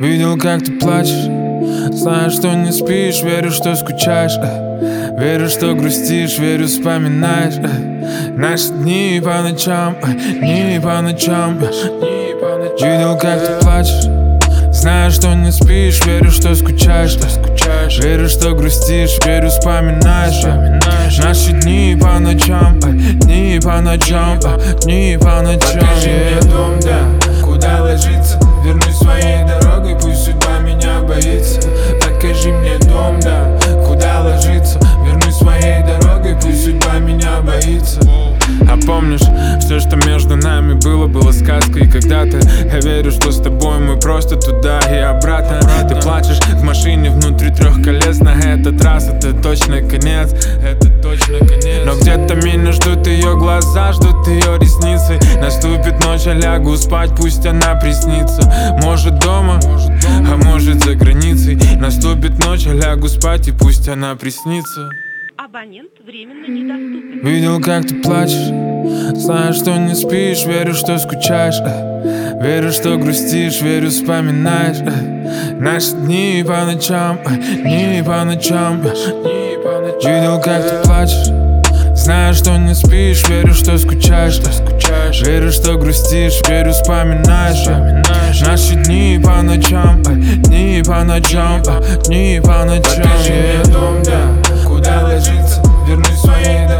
Видел, как ты плачешь, знаю, что не спишь, верю, что скучаешь, верю, что грустишь, верю, вспоминаешь наши дни по ночам, дни по ночам. Видел, как ты плачешь, знаю, что не спишь, верю, что скучаешь, верю, что грустишь, верю, вспоминаешь наши дни по ночам, дни по ночам, дни по ночам. Покажи мне дом, да, куда ложиться, вернусь своей дорогой, пусть судьба меня боится. Покажи мне дом, да, куда ложиться, вернусь своей дорогой, пусть судьба меня боится. А помнишь, все, что между нами было сказкой когда-то. Я верю, что с тобой мы просто туда и обратно. Ты плачешь в машине внутри 3 колес. На этот раз это точно конец, это точно конец. Но где-то меня ждут ее глаза, ждут ее ресницы. Наступит ночь, я лягу спать, пусть она приснится. Может дома, а может за границей. Наступит ночь, я лягу спать, и пусть она приснится. Абонент временно недоступен. Видел, как ты плачешь, знаю, что не спишь, верю, что скучаешь, верю, что грустишь, верю, вспоминаешь наши дни по ночам, дни по ночам. Видел, как ты плачешь, знаю, что не спишь, верю, что скучаешь, верю, что грустишь, верю, вспоминаешь наши дни по ночам, дни по ночам, дни по ночам. Покажи мне дом, да, куда ложиться, вернусь своей